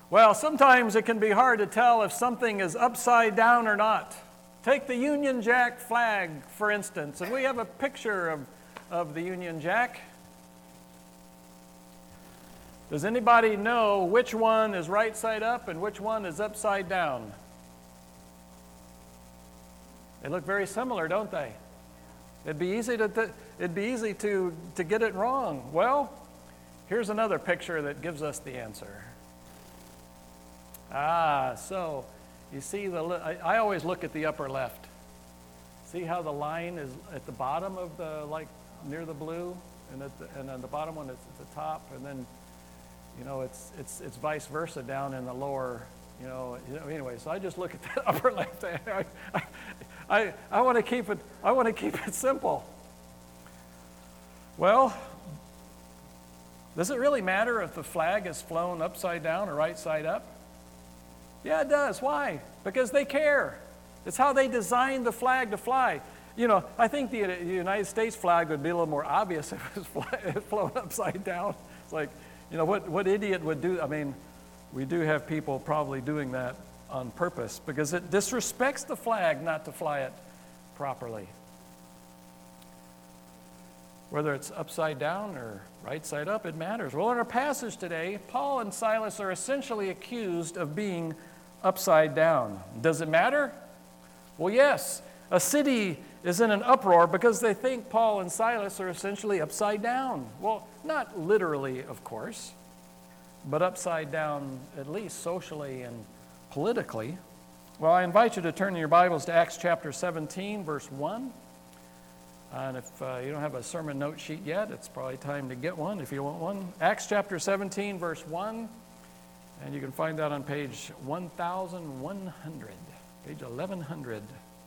Well, sometimes it can be hard to tell if something is upside down or not. Take the Union Jack flag, for instance, and we have a picture of the Union Jack. Does anybody know which one is right side up and which one is upside down? They look very similar, don't they? It'd be easy to get it wrong. Well, here's another picture that gives us the answer. So you see I always look at the upper left. See how the line is at the bottom of the, like near the blue, and then the bottom one is at the top, and then it's vice versa down in the lower. Anyway, so I just look at the upper left. I want to keep it simple. Well, does it really matter if the flag is flown upside down or right side up? Yeah, it does. Why? Because they care. It's how they designed the flag to fly. I think the United States flag would be a little more obvious if it was flown upside down. It's like, what idiot would do? I mean, we do have people probably doing that on purpose because it disrespects the flag not to fly it properly. Whether it's upside down or right side up, it matters. Well, in our passage today, Paul and Silas are essentially accused of being upside down. Does it matter? Well, yes. A city is in an uproar because they think Paul and Silas are essentially upside down. Well, not literally, of course, but upside down at least socially and politically. Well, I invite you to turn in your Bibles to Acts chapter 17, verse 1. And if you don't have a sermon note sheet yet, it's probably time to get one if you want one. Acts chapter 17, verse 1. And you can find that on page 1100, page 1100.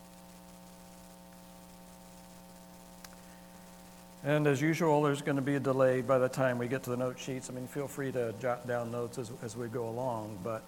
And as usual, there's going to be a delay by the time we get to the note sheets. I mean, feel free to jot down notes as we go along. But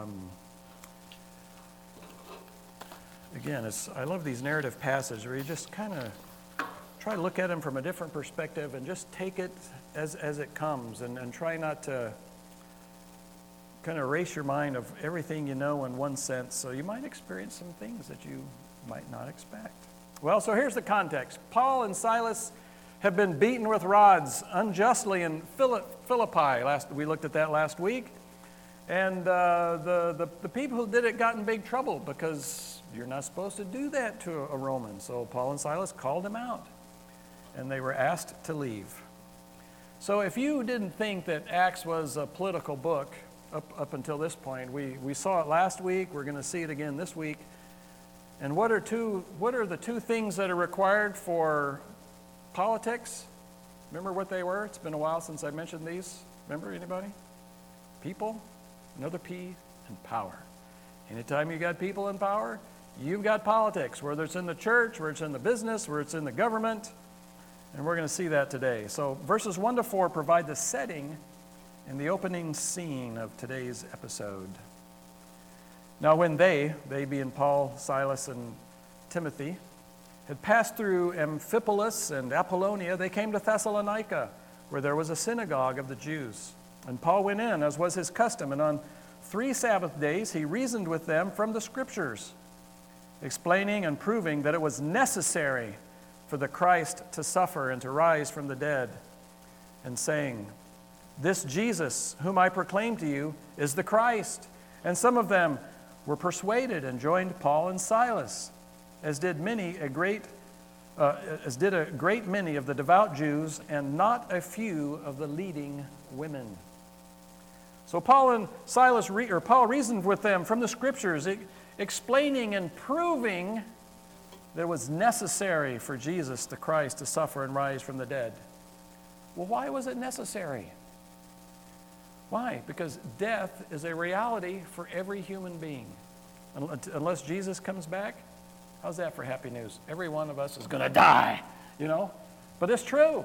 again, I love these narrative passages where you just kind of try to look at them from a different perspective and just take it as it comes and try not to kind of erase your mind of everything you know in one sense. So you might experience some things that you might not expect. Well, so here's the context. Paul and Silas have been beaten with rods unjustly in Philippi. We looked at that last week. And the people who did it got in big trouble because you're not supposed to do that to a Roman. So Paul and Silas called them out, and they were asked to leave. So if you didn't think that Acts was a political book up until this point, we saw it last week. We're going to see it again this week. And what are the two things that are required for politics? Remember what they were? It's been a while since I mentioned these. Remember anybody? People, another P, and power. Anytime you got people in power, you've got politics, whether it's in the church, whether it's in the business, whether it's in the government. And we're going to see that today. So verses 1 to 4 provide the setting and the opening scene of today's episode. Now when they being Paul, Silas, and Timothy, had passed through Amphipolis and Apollonia, they came to Thessalonica, where there was a synagogue of the Jews. And Paul went in, as was his custom, and on 3 Sabbath days he reasoned with them from the Scriptures, explaining and proving that it was necessary for the Christ to suffer and to rise from the dead, and saying, "This Jesus, whom I proclaim to you, is the Christ." And some of them were persuaded and joined Paul and Silas, as did a great many of the devout Jews, and not a few of the leading women. So Paul reasoned with them from the Scriptures, explaining and proving that it was necessary for Jesus the Christ to suffer and rise from the dead. Well, why was it necessary? Why? Because death is a reality for every human being. Unless Jesus comes back, how's that for happy news? Every one of us is going to die, But it's true.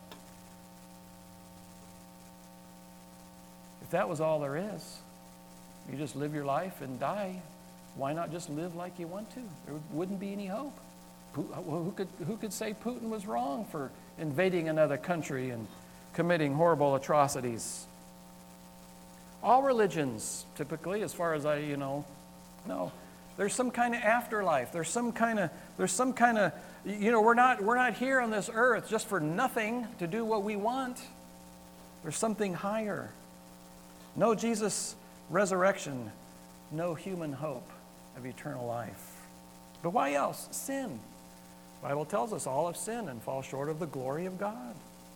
If that was all there is, you just live your life and die. Why not just live like you want to? There wouldn't be any hope. Who could say Putin was wrong for invading another country and committing horrible atrocities? All religions, typically, as far as no. There's some kind of afterlife. There's some kind of, we're not here on this earth just for nothing to do what we want. There's something higher. No Jesus' resurrection, no human hope of eternal life. But why else? Sin. The Bible tells us all have sinned and fall short of the glory of God.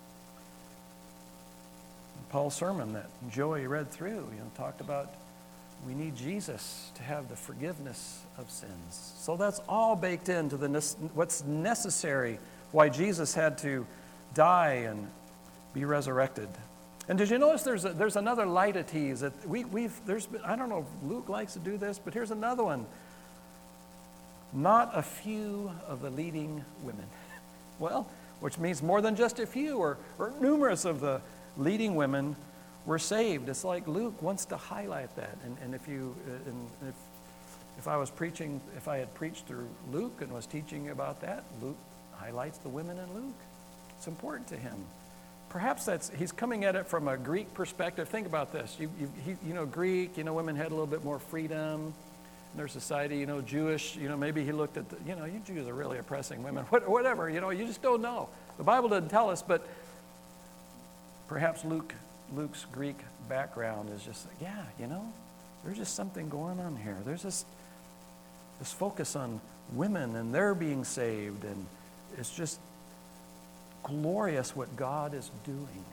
Paul's sermon that Joey read through, talked about we need Jesus to have the forgiveness of sins. So that's all baked into what's necessary, why Jesus had to die and be resurrected. And did you notice there's another leitmotif that I don't know if Luke likes to do this, but here's another one. Not a few of the leading women. Well, which means more than just a few or numerous of the leading women were saved. It's like Luke wants to highlight that. And if I had preached through Luke and was teaching about that, Luke highlights the women in Luke. It's important to him. Perhaps he's coming at it from a Greek perspective. Think about this. Greek, women had a little bit more freedom in their society. Jewish, maybe he looked at you Jews are really oppressing women. Whatever, you just don't know. The Bible doesn't tell us, but perhaps Luke's Greek background is just, there's just something going on here. There's this focus on women and their being saved, and it's just glorious what God is doing.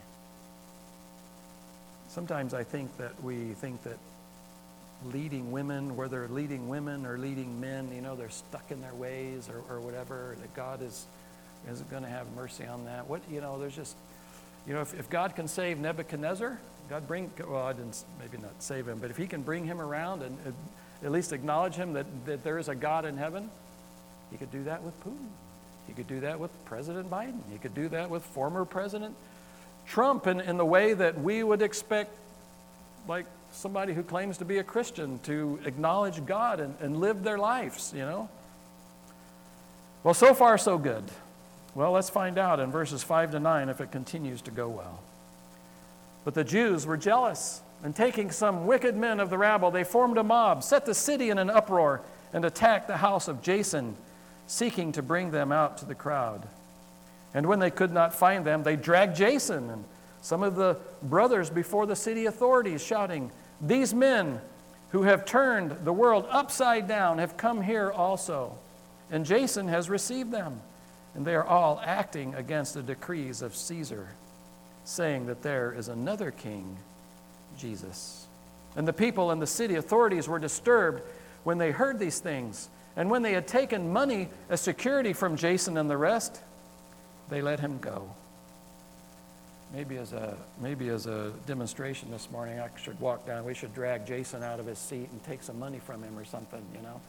Sometimes I think that we think that leading women, whether leading women or leading men, they're stuck in their ways or whatever, that God isn't going to have mercy on that. There's just, if God can save Nebuchadnezzar, maybe not save him, but if he can bring him around and at least acknowledge him that there is a God in heaven, he could do that with Putin. He could do that with President Biden. He could do that with former President Trump in the way that we would expect, like somebody who claims to be a Christian, to acknowledge God and live their lives, Well, so far, so good. Well, let's find out in verses 5 to 9 if it continues to go well. But the Jews were jealous, and taking some wicked men of the rabble, they formed a mob, set the city in an uproar, and attacked the house of Jason, seeking to bring them out to the crowd. And when they could not find them, they dragged Jason and some of the brothers before the city authorities, shouting, "These men who have turned the world upside down have come here also, and Jason has received them. And they are all acting against the decrees of Caesar, saying that there is another king, Jesus." And the people and the city authorities were disturbed when they heard these things. And when they had taken money as security from Jason and the rest, they let him go. Maybe as a demonstration this morning, I should walk down. We should drag Jason out of his seat and take some money from him or something,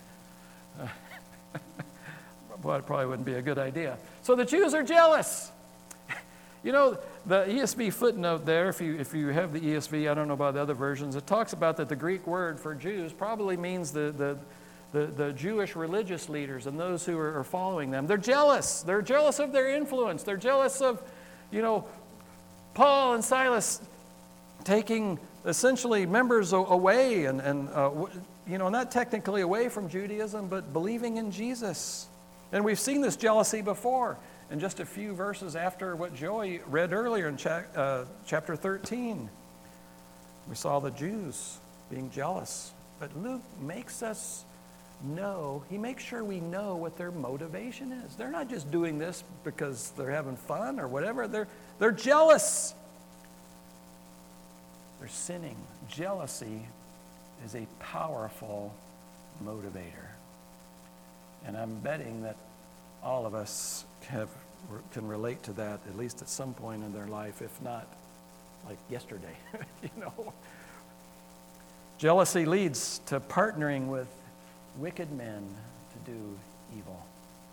Well, it probably wouldn't be a good idea. So the Jews are jealous. The ESV footnote there, if you have the ESV, I don't know about the other versions, it talks about that the Greek word for Jews probably means the Jewish religious leaders and those who are following them. They're jealous. They're jealous of their influence. They're jealous of, Paul and Silas taking essentially members away and not technically away from Judaism, but believing in Jesus. And we've seen this jealousy before in just a few verses after what Joey read earlier in chapter 13. We saw the Jews being jealous. But Luke makes us know, he makes sure we know what their motivation is. They're not just doing this because they're having fun or whatever. They're jealous. They're sinning. Jealousy is a powerful motivator. And I'm betting that all of us can relate to that at least at some point in their life, if not like yesterday. Jealousy leads to partnering with wicked men to do evil.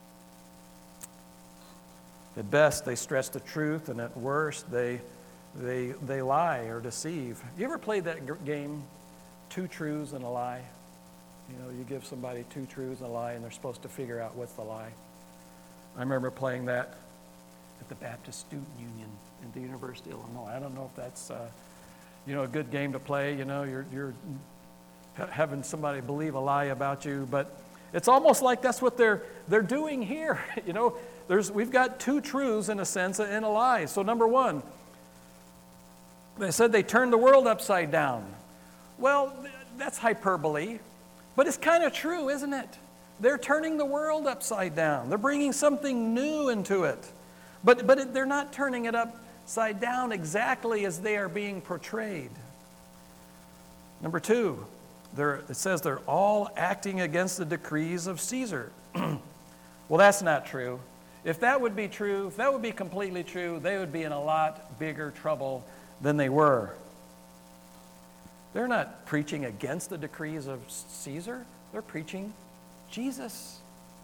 At best, they stretch the truth, and at worst, they lie or deceive. You ever played that game, Two Truths and a Lie? You give somebody two truths and a lie, and they're supposed to figure out what's the lie. I remember playing that at the Baptist Student Union at the University of Illinois. I don't know if that's a good game to play. You're having somebody believe a lie about you, but it's almost like that's what they're doing here. We've got two truths in a sense and a lie. So number one, they said they turned the world upside down. Well, that's hyperbole, but it's kind of true, isn't it? They're turning the world upside down. They're bringing something new into it. But they're not turning it upside down exactly as they are being portrayed. Number two, it says they're all acting against the decrees of Caesar. Well, that's not true. If that would be true, if that would be completely true, they would be in a lot bigger trouble than they were. They're not preaching against the decrees of Caesar. They're preaching Jesus.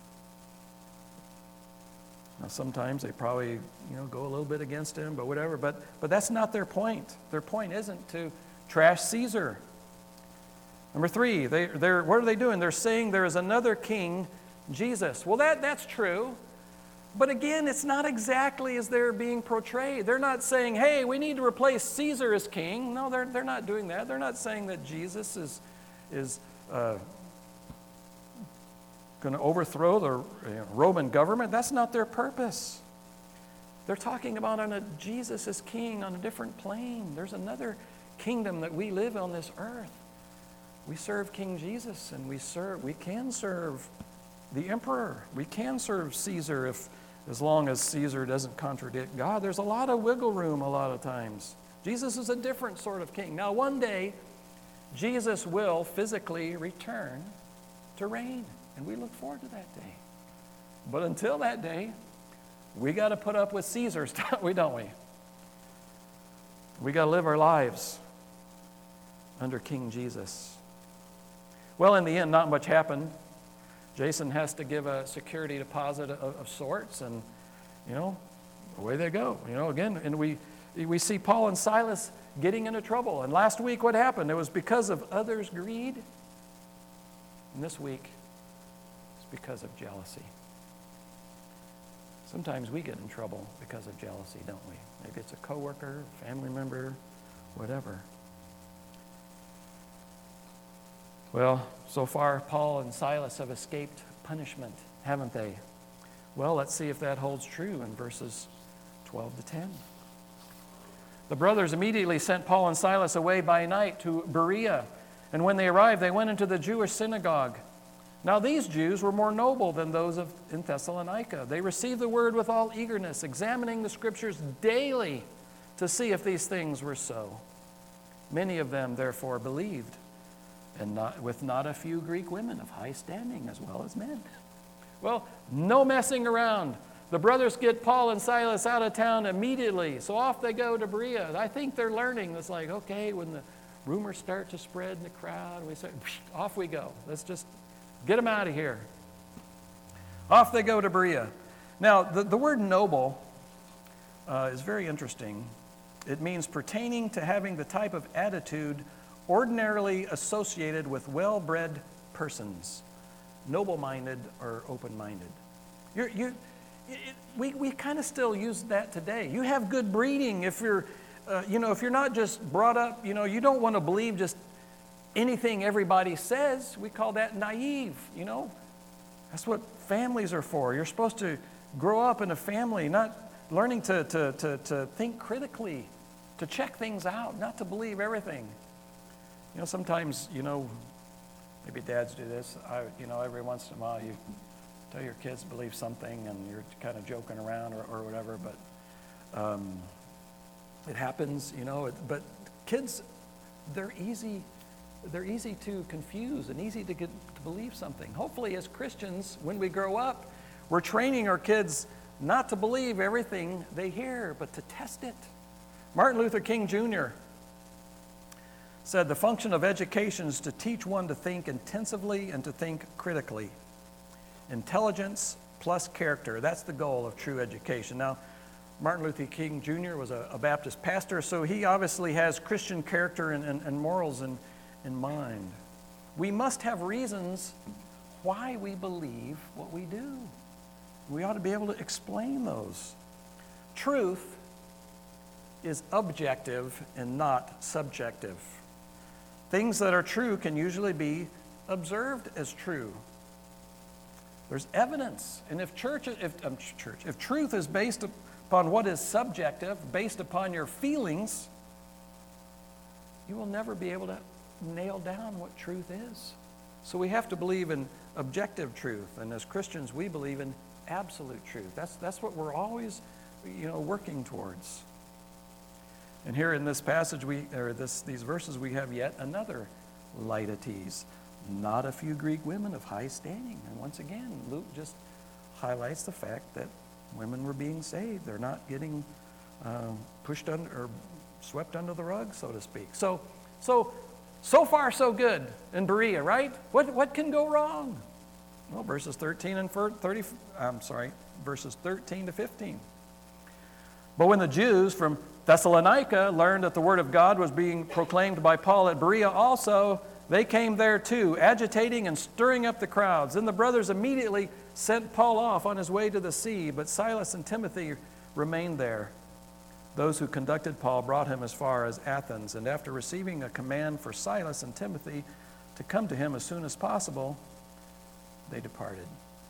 Now, sometimes they probably, go a little bit against him, but whatever. But that's not their point. Their point isn't to trash Caesar. Number three, they're what are they doing? They're saying there is another king, Jesus. Well, that's true. But again, it's not exactly as they're being portrayed. They're not saying, hey, we need to replace Caesar as king. No, they're not doing that. They're not saying that Jesus is going to overthrow the Roman government. That's not their purpose. They're talking about Jesus as king on a different plane. There's another kingdom that we live on this earth. We serve King Jesus, and we can serve the emperor. We can serve Caesar as long as Caesar doesn't contradict God. There's a lot of wiggle room a lot of times. Jesus is a different sort of king. Now, one day, Jesus will physically return to reign, and we look forward to that day. But until that day, we got to put up with Caesar, don't we? We got to live our lives under King Jesus. Well, in the end, not much happened. Jason has to give a security deposit of sorts, and, away they go. Again, and we see Paul and Silas getting into trouble. And last week, what happened? It was because of others' greed. And this week, it's because of jealousy. Sometimes we get in trouble because of jealousy, don't we? Maybe it's a coworker, family member, whatever. Well, so far, Paul and Silas have escaped punishment, haven't they? Well, let's see if that holds true in verses 12 to 10. The brothers immediately sent Paul and Silas away by night to Berea, and when they arrived, they went into the Jewish synagogue. Now these Jews were more noble than those in Thessalonica. They received the word with all eagerness, examining the scriptures daily to see if these things were so. Many of them, therefore, believed, and not a few Greek women of high standing as well as men. Well, no messing around. The brothers get Paul and Silas out of town immediately, so off they go to Berea. I think they're learning. It's like, okay, when the rumors start to spread in the crowd, we say, off we go. Let's just get them out of here. Off they go to Berea. Now, the word noble is very interesting. It means pertaining to having the type of attitude ordinarily associated with well-bred persons, noble-minded or open-minded. We kind of still use that today. You have good breeding if you're, if you're not just brought up, you don't want to believe just anything everybody says. We call that naive, That's what families are for. You're supposed to grow up in a family, not learning to think critically, to check things out, not to believe everything. Sometimes, maybe dads do this. Every once in a while you tell your kids to believe something and you're kind of joking around or whatever, but it happens, But kids, they're easy to confuse and easy to believe something. Hopefully, as Christians, when we grow up, we're training our kids not to believe everything they hear, but to test it. Martin Luther King Jr. said, the function of education is to teach one to think intensively and to think critically. Intelligence plus character, that's the goal of true education. Now, Martin Luther King Jr. was a Baptist pastor, so he obviously has Christian character and morals in mind. We must have reasons why we believe what we do. We ought to be able to explain those. Truth is objective and not subjective. Things that are true can usually be observed as true. There's evidence. And if truth is based upon what is subjective, based upon your feelings, you will never be able to nail down what truth is. So we have to believe in objective truth. And as Christians, we believe in absolute truth. That's what we're always, working towards. And here in this passage, these verses, we have yet another Laodices. Not a few Greek women of high standing. And once again, Luke just highlights the fact that women were being saved. They're not getting pushed under or swept under the rug, so to speak. So far so good in Berea, right? What can go wrong? Well, verses 13 to 15. But when the Jews from Thessalonica learned that the word of God was being proclaimed by Paul at Berea also, they came there too, agitating and stirring up the crowds. Then the brothers immediately sent Paul off on his way to the sea, but Silas and Timothy remained there. Those who conducted Paul brought him as far as Athens, and after receiving a command for Silas and Timothy to come to him as soon as possible, they departed.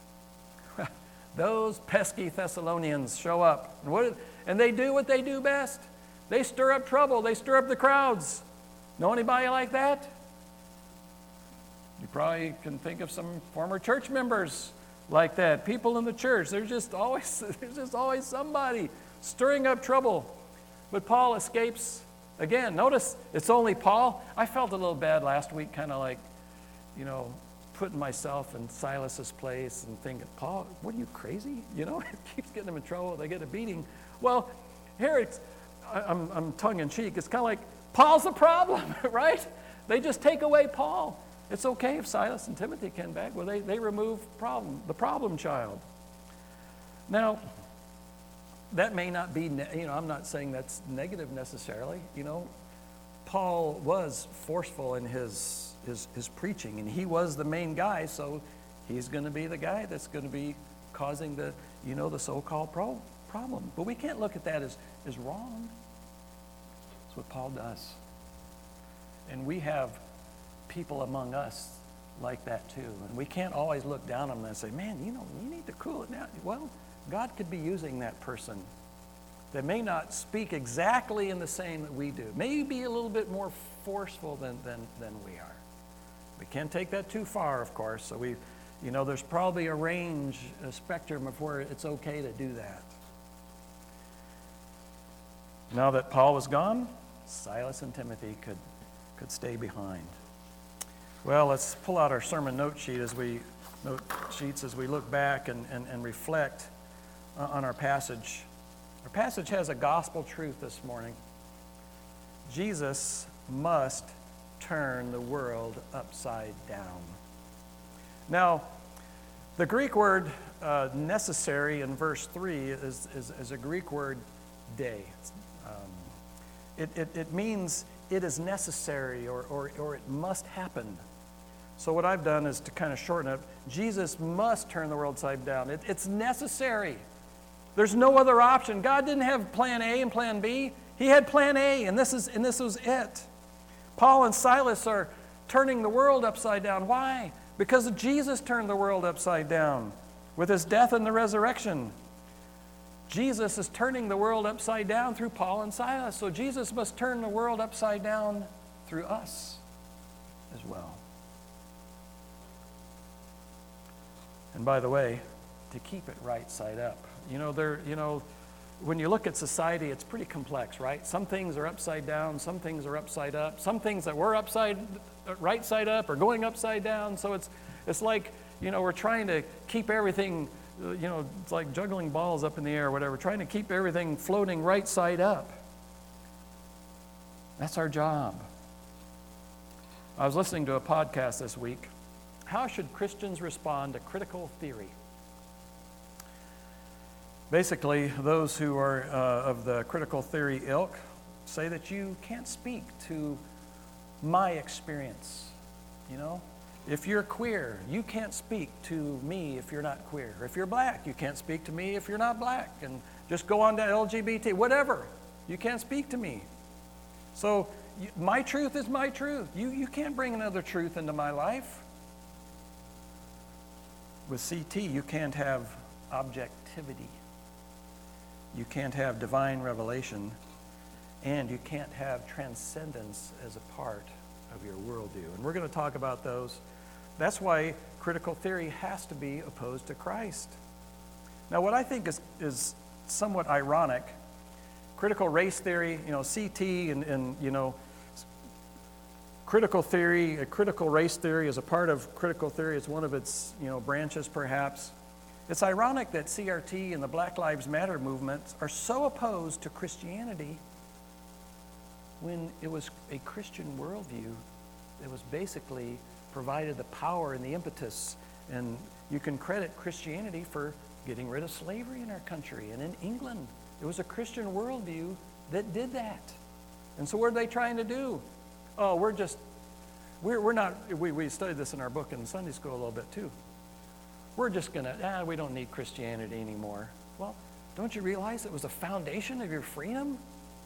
Those pesky Thessalonians show up, and they do what they do best. They stir up trouble. They stir up the crowds. Know anybody like that? You probably can think of some former church members like that. People in the church, there's just always somebody stirring up trouble. But Paul escapes again. Notice it's only Paul. I felt a little bad last week, kind of like, putting myself in Silas's place and thinking, Paul, what are you, crazy? It keeps getting them in trouble. They get a beating. Well, here I'm tongue in cheek. It's kind of like Paul's the problem, right? They just take away Paul. It's okay if Silas and Timothy came back. Well, they remove the problem child. Now, that may not be, I'm not saying that's negative necessarily. Paul was forceful in his preaching, and he was the main guy, so he's going to be the guy that's going to be causing the so-called problem. But we can't look at that as wrong. That's what Paul does. And we have people among us like that too. And we can't always look down on them and say, man, you need to cool it down. Well, God could be using that person that may not speak exactly in the same that we do. May be a little bit more forceful than we are. We can't take that too far, of course. So there's probably a range, a spectrum of where it's okay to do that. Now that Paul was gone, Silas and Timothy could stay behind. Well, let's pull out our sermon note sheets as we look back and reflect on our passage. Our passage has a gospel truth this morning. Jesus must turn the world upside down. Now, the Greek word necessary in verse 3 is a Greek word day. It means it is necessary or it must happen. So what I've done is to kind of shorten it. Jesus must turn the world upside down. It's necessary. There's no other option. God didn't have plan A and plan B. He had plan A, and this was it. Paul and Silas are turning the world upside down. Why? Because Jesus turned the world upside down with his death and the resurrection. Jesus is turning the world upside down through Paul and Silas. So Jesus must turn the world upside down through us as well. And by the way, to keep it right side up. When you look at society, it's pretty complex, right? Some things are upside down, some things are upside up, some things that were right side up are going upside down. So it's like, we're trying to keep everything, it's like juggling balls up in the air or whatever, trying to keep everything floating right side up. That's our job. I was listening to a podcast this week. How should Christians respond to critical theory? Basically, those who are of the critical theory ilk say that you can't speak to my experience. If you're queer, you can't speak to me if you're not queer. If you're black, you can't speak to me if you're not black. And just go on to LGBT, whatever. You can't speak to me. So my truth is my truth. You can't bring another truth into my life. With CT, you can't have objectivity. You can't have divine revelation. And you can't have transcendence as a part of your worldview. And we're going to talk about those. That's why critical theory has to be opposed to Christ. Now, what I think is somewhat ironic, critical race theory, CT and critical theory, critical race theory is a part of critical theory. It's one of its, branches perhaps. It's ironic that CRT and the Black Lives Matter movements are so opposed to Christianity when it was a Christian worldview that was basically provided the power and the impetus. And you can credit Christianity for getting rid of slavery in our country. And in England, it was a Christian worldview that did that. And so what are they trying to do? Oh, we studied this in our book in Sunday school a little bit too. We're just going to, we don't need Christianity anymore. Well, don't you realize it was the foundation of your freedom?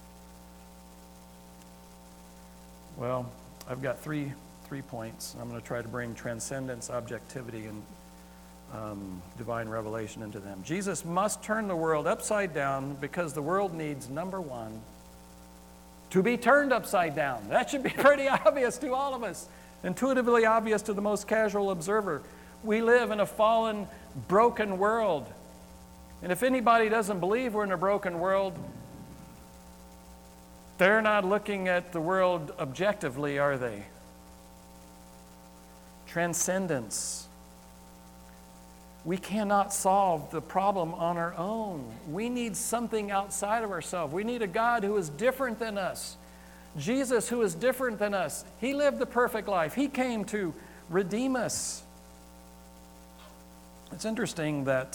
Well, I've got three points. I'm going to try to bring transcendence, objectivity, and divine revelation into them. Jesus must turn the world upside down because the world needs, number one, to be turned upside down. That should be pretty obvious to all of us, intuitively obvious to the most casual observer. We live in a fallen, broken world. And if anybody doesn't believe we're in a broken world, they're not looking at the world objectively, are they? Transcendence. We cannot solve the problem on our own. We need something outside of ourselves. We need a God who is different than us. Jesus, who is different than us. He lived the perfect life. He came to redeem us. It's interesting that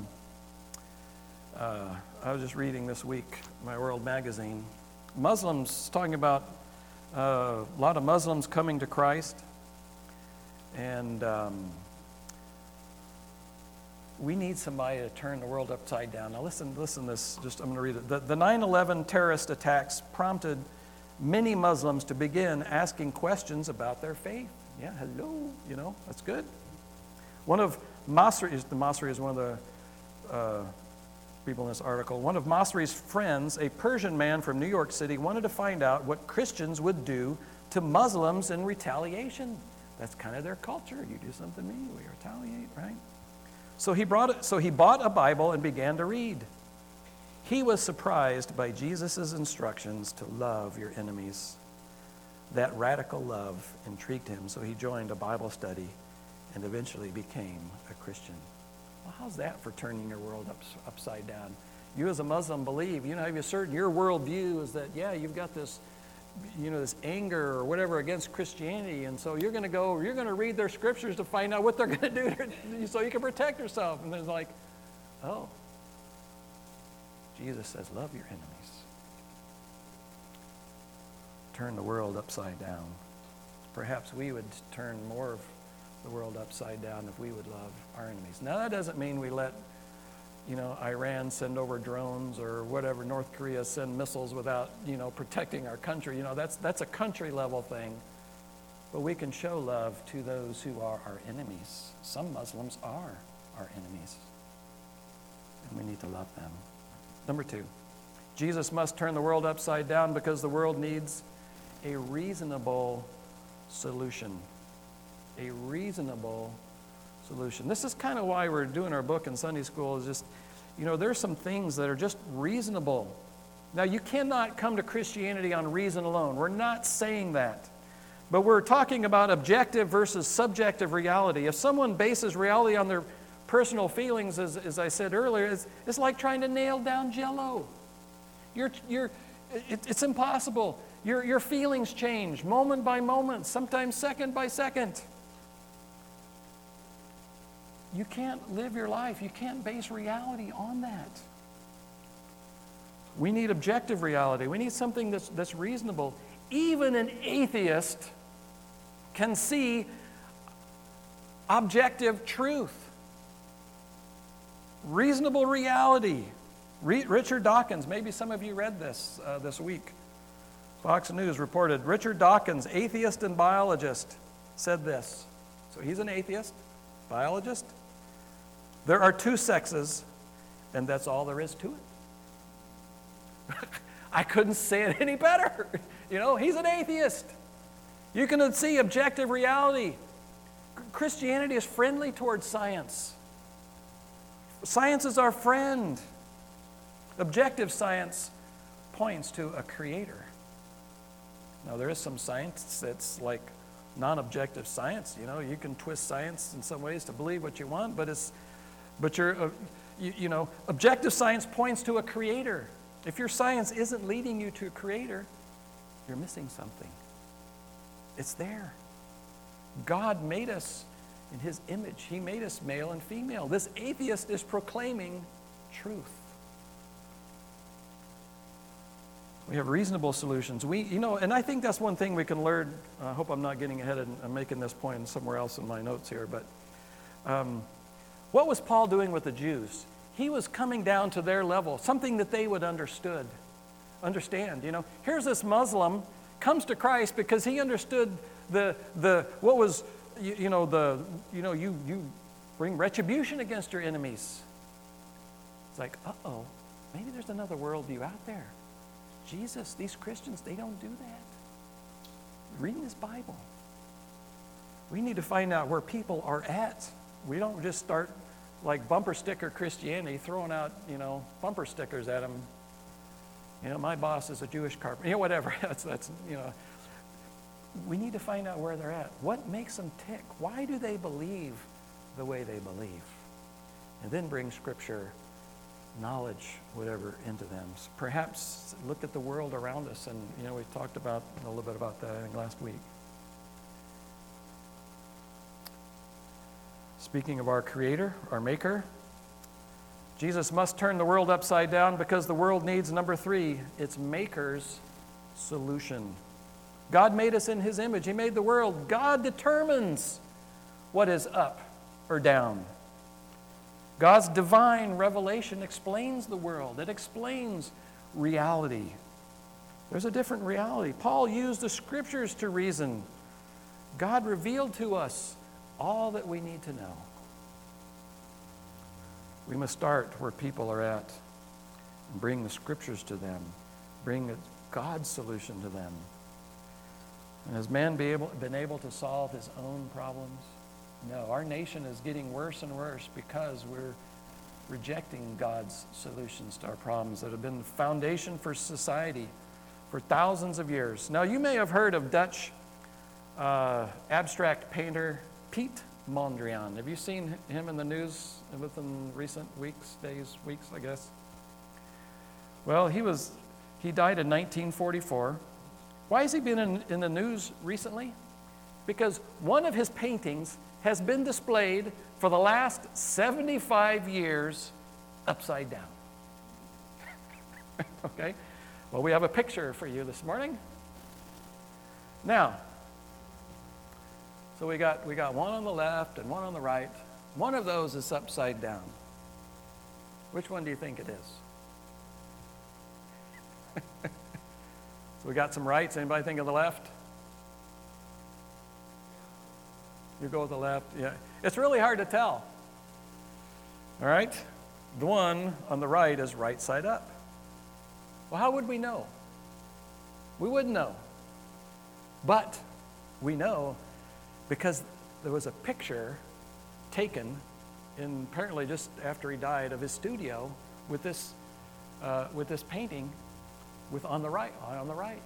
I was just reading this week, My World magazine. Muslims, talking about a lot of Muslims coming to Christ. And we need somebody to turn the world upside down. Now listen to this, I'm going to read it. The 9/11 terrorist attacks prompted many Muslims to begin asking questions about their faith. Yeah, hello, that's good. One of Masri is one of the people in this article. One of Masri's friends, a Persian man from New York City, wanted to find out what Christians would do to Muslims in retaliation. That's kind of their culture. You do something to me, we retaliate, right? So he bought a Bible and began to read. He was surprised by Jesus' instructions to love your enemies. That radical love intrigued him, so he joined a Bible study and eventually became a Christian. Well, how's that for turning your world upside down? You as a Muslim believe, your worldview is that, you've got this, this anger or whatever against Christianity, and so you're going to read their scriptures to find out what they're going to do so you can protect yourself. And there's like, oh, Jesus says, love your enemies. Turn the world upside down. Perhaps we would turn more of the world upside down if we would love our enemies. Now that doesn't mean we let, Iran send over drones or whatever, North Korea send missiles without, protecting our country. That's a country level thing. But we can show love to those who are our enemies. Some Muslims are our enemies. And we need to love them. Number 2, Jesus must turn the world upside down because the world needs a reasonable solution. A reasonable solution. This is kind of why we're doing our book in Sunday school, is just, there's some things that are just reasonable. Now, you cannot come to Christianity on reason alone. We're not saying that. But we're talking about objective versus subjective reality. If someone bases reality on their personal feelings, as I said earlier, it's like trying to nail down Jell-O. It's impossible. Your feelings change moment by moment, sometimes second by second. You can't live your life. You can't base reality on that. We need objective reality. We need something that's reasonable. Even an atheist can see objective truth. Reasonable reality. Richard Dawkins, maybe some of you read this this week. Fox News reported, Richard Dawkins, atheist and biologist, said this. So he's an atheist, biologist. There are two sexes, and that's all there is to it. I couldn't say it any better. He's an atheist. You can see objective reality. Christianity is friendly towards science. Science is our friend. Objective science points to a creator. Now, there is some science that's like non-objective science. You can twist science in some ways to believe what you want, but objective science points to a creator. If your science isn't leading you to a creator, you're missing something. It's there. God made us in his image. He made us male and female. This atheist is proclaiming truth. We have reasonable solutions. And I think that's one thing we can learn. I hope I'm not getting ahead and I'm making this point somewhere else in my notes here. But what was Paul doing with the Jews? He was coming down to their level, something that they would understand. Here's this Muslim comes to Christ because he understood you bring retribution against your enemies. It's like, maybe there's another worldview out there. Jesus, these Christians, they don't do that. Reading this Bible. We need to find out where people are at. We don't just start like bumper sticker Christianity, throwing out, bumper stickers at them. My boss is a Jewish carpenter. Whatever. That's. We need to find out where they're at. What makes them tick? Why do they believe the way they believe? And then bring Scripture, knowledge, whatever, into them. Perhaps look at the world around us, and we talked about a little bit about that I think last week. Speaking of our Creator, our Maker, Jesus must turn the world upside down because the world needs, number 3, its Maker's solution. God made us in his image. He made the world. God determines what is up or down. God's divine revelation explains the world. It explains reality. There's a different reality. Paul used the Scriptures to reason. God revealed to us all that we need to know. We must start where people are at and bring the Scriptures to them, bring God's solution to them. And has man been able to solve his own problems? No, our nation is getting worse and worse because we're rejecting God's solutions to our problems that have been the foundation for society for thousands of years. Now, you may have heard of Dutch abstract painter Piet Mondrian. Have you seen him in the news within recent weeks, I guess? Well, he died in 1944. Why has he been in the news recently? Because one of his paintings has been displayed for the last 75 years upside down. Okay? Well, we have a picture for you this morning. Now, so we got one on the left and one on the right. One of those is upside down. Which one do you think it is? So we got some rights. Anybody think of the left? You go with the left. Yeah. It's really hard to tell. All right? The one on the right is right side up. Well, how would we know? We wouldn't know. But we know because there was a picture taken apparently just after he died of his studio with this painting on the right. All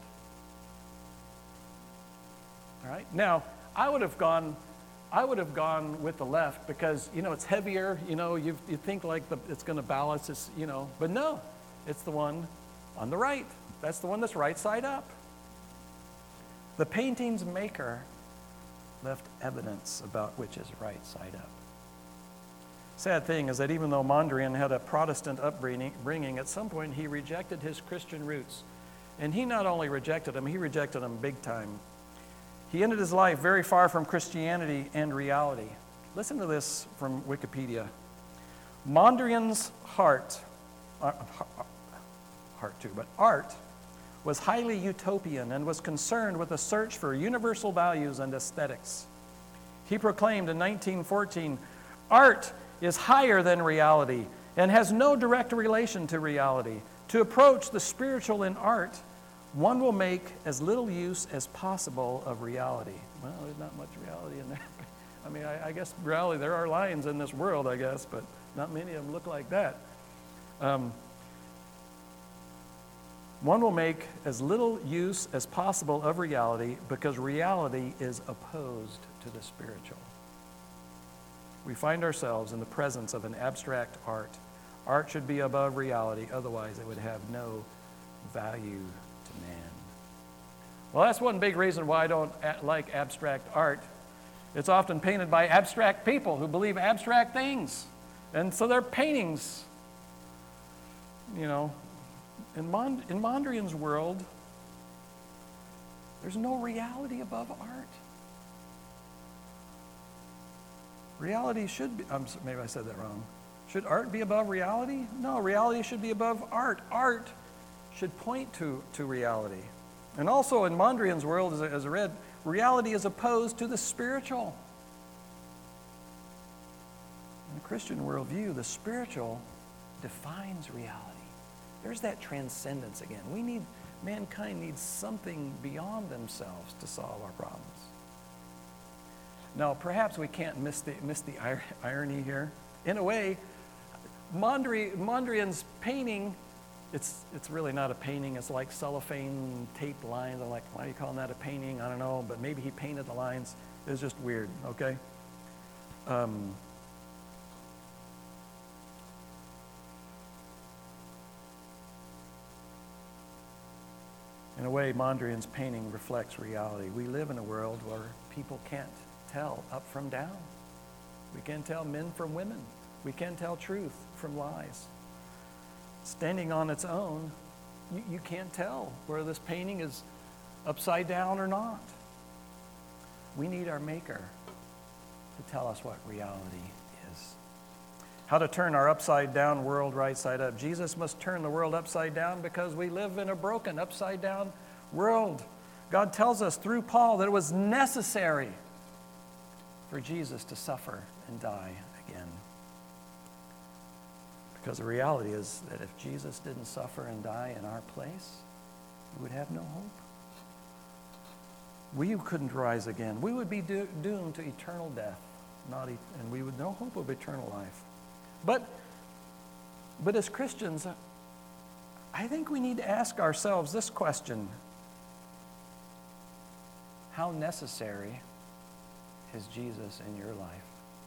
right. Now, I would have gone with the left because it's heavier. You think like it's going to balance this. But no, it's the one on the right. That's the one that's right side up. The painting's maker left evidence about which is right side up. Sad thing is that even though Mondrian had a Protestant upbringing, at some point he rejected his Christian roots. And he not only rejected them, he rejected them big time. He ended his life very far from Christianity and reality. Listen to this from Wikipedia. Mondrian's heart art was highly utopian and was concerned with the search for universal values and aesthetics. He proclaimed in 1914, "Art is higher than reality and has no direct relation to reality. To approach the spiritual in art, one will make as little use as possible of reality." Well, there's not much reality in there. I mean, I guess reality, there are lines in this world, I guess, but not many of them look like that. One will make as little use as possible of reality because reality is opposed to the spiritual. We find ourselves in the presence of an abstract art. Art should be above reality, otherwise it would have no value to man. Well, that's one big reason why I don't like abstract art. It's often painted by abstract people who believe abstract things. And so their paintings, you know, in Mondrian's world, there's no reality above art. Reality should be, maybe I said that wrong. Should art be above reality? No, reality should be above art. Art should point to reality. And also in Mondrian's world, as I read, reality is opposed to the spiritual. In the Christian worldview, the spiritual defines reality. There's that transcendence again. Mankind needs something beyond themselves to solve our problems. Now, perhaps we can't miss the irony here. In a way, Mondrian's painting, it's really not a painting. It's like cellophane taped lines. I'm like, why are you calling that a painting? I don't know, but maybe he painted the lines. It's just weird, okay? In a way, Mondrian's painting reflects reality. We live in a world where people can't tell up from down. We can't tell men from women. We can't tell truth from lies. Standing on its own, you can't tell whether this painting is upside down or not. We need our Maker to tell us what reality is. How to turn our upside down world right side up. Jesus must turn the world upside down because we live in a broken upside down world. God tells us through Paul that it was necessary for Jesus to suffer and die again. Because the reality is that if Jesus didn't suffer and die in our place, we would have no hope. We couldn't rise again. We would be doomed to eternal death, and we would no hope of eternal life. But as Christians, I think we need to ask ourselves this question: how necessary is Jesus in your life?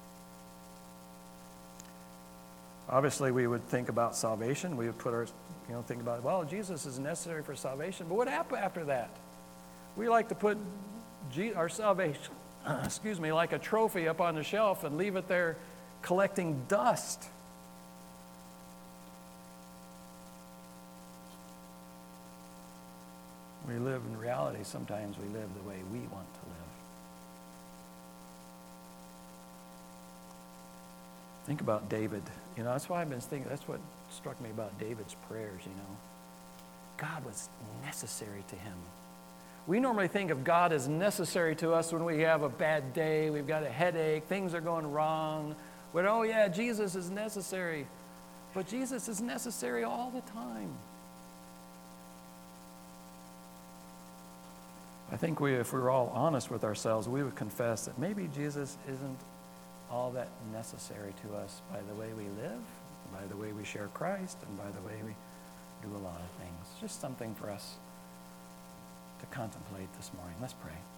Obviously, we would think about salvation. We would think about, well, Jesus is necessary for salvation. But what happened after that? We like to put our salvation, like a trophy up on the shelf and leave it there collecting dust. We live in reality. Sometimes we live the way we want to live. Think about David. That's why I've been thinking, that's what struck me about David's prayers, God was necessary to him. We normally think of God as necessary to us when we have a bad day, we've got a headache, things are going wrong. But, oh yeah, Jesus is necessary. But Jesus is necessary all the time. I think if we were all honest with ourselves, we would confess that maybe Jesus isn't all that necessary to us by the way we live, by the way we share Christ, and by the way we do a lot of things. Just something for us to contemplate this morning. Let's pray.